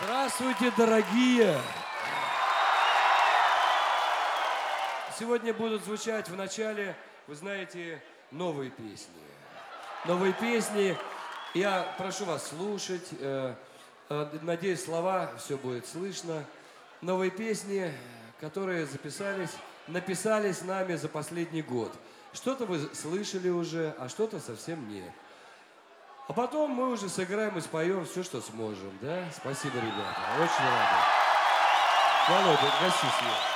Здравствуйте, дорогие! Сегодня будут звучать в начале, вы знаете, новые песни. Новые песни. Я прошу вас слушать. Надеюсь, слова все будет слышно. Новые песни, которые написались нами за последний год. Что-то вы слышали уже, а что-то совсем нет. А потом мы уже сыграем и споем все, что сможем, да? Спасибо, ребята. Очень рады. Володя, гаси свет.